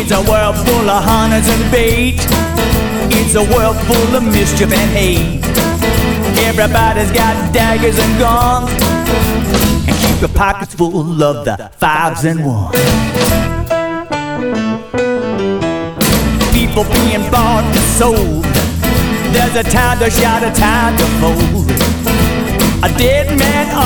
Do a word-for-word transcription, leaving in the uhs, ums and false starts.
It's a world full of hunters and bait. It's a world full of mischief and hate. Everybody's got daggers and guns, and keep your pockets full of the fives and ones. People being bought and sold. There's a time to shout, a time to fold. A dead man